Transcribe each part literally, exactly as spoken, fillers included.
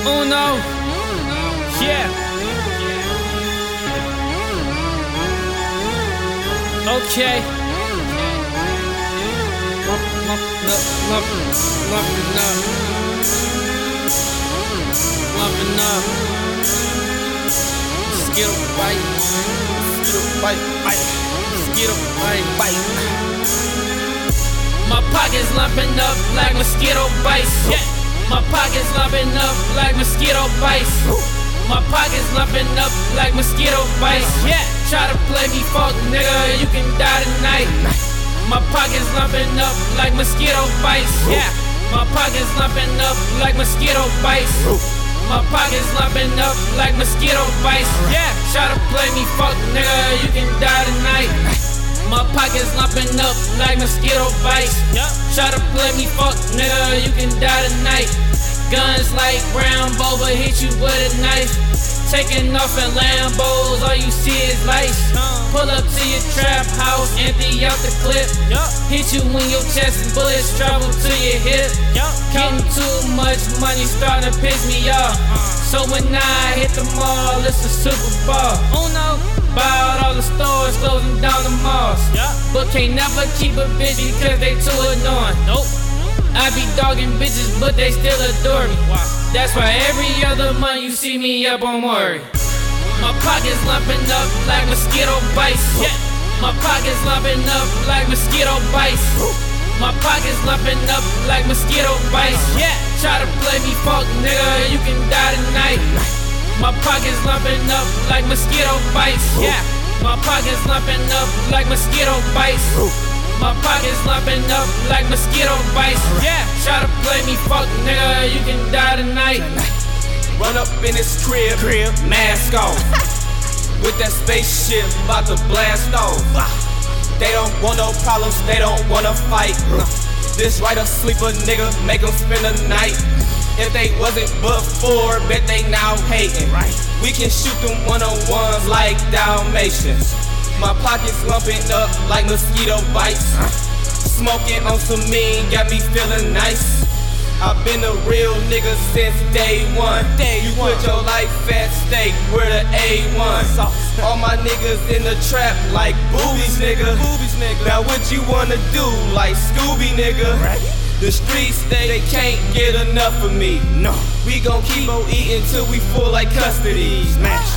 Uno, yeah. Okay. Lumping up. Lumping up. Skittle bite. Skittle bite. Bite. Skittle bite. Bite. My pockets lumping up like mosquito bites. Yeah. My pockets lumping up like mosquito bites. My pockets lumping up like mosquito bites. Yeah. Try to play me fuck, nigga, you can die tonight. My pockets lumping up like mosquito bites. Yeah. My pockets lumping up like mosquito bites. My pockets lumping up like mosquito bites. Yeah. Try to play me fuck, nigga, you can die tonight. My pockets lumping up like mosquito bites. Try to play me fuck, nigga, you can die tonight. Guns like Rambo, but hit you with a knife. Taking off in Lambos, all you see is lights. Pull up to your trap house, empty out the clip. Hit you in your chest and bullets travel to your hip. Getting too much money starting to piss me off. So when I hit the mall, it's a Super Bowl. Uno. Buy out all the stores, closing down the malls. But can't never keep a bitch because they too annoying. Nope. I be dogging bitches, but they still adore me. That's why every other month you see me up on worry. My pockets lumping up like mosquito bites. Yeah. My pockets lumping up like mosquito bites. My pockets lumping up like mosquito bites. Yeah. Try to play me fuck, nigga, you can die tonight. My pockets lumping up like mosquito bites. Yeah. My pockets lumping up like mosquito bites. My pockets lumping up like mosquito bites. Yeah. Try to play me fuck, nigga, you can die tonight. Run up in this crib, crib. Mask off. With that spaceship about to blast off. They don't want no problems, they don't wanna fight. This right up sleeper nigga, make them spend the night. If they wasn't before, bet they now hating. We can shoot them one-on-ones like Dalmatians. My pockets lumping up like mosquito bites. Smoking on some mean, got me feeling nice. I've been a real nigga since day one. You put your life at stake, we're the A one. All my niggas in the trap like boobies, nigga. Now what you wanna do, like Scooby, nigga? The streets, they, they can't get enough of me. No, we gon' keep on eating till we full like custody. Smash.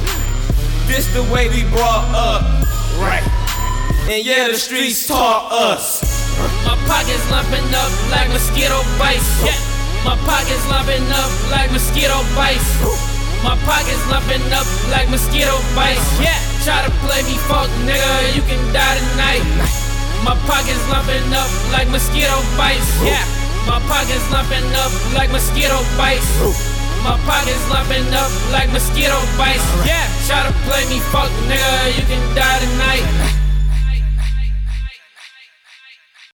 This the way we brought up, right? And yeah, the streets taught us. My pockets lumping up like mosquito bites. Yeah. My pockets lumping up like mosquito bites. My pockets lumping up like mosquito bites. Yeah. Try to play me fuck, nigga, you can die tonight. My pockets lumping up like mosquito bites. Yeah. My pockets lumping up like mosquito bites. My pockets lumping up like mosquito bites. Yeah. Try to play me fuck, nigga, you can die tonight.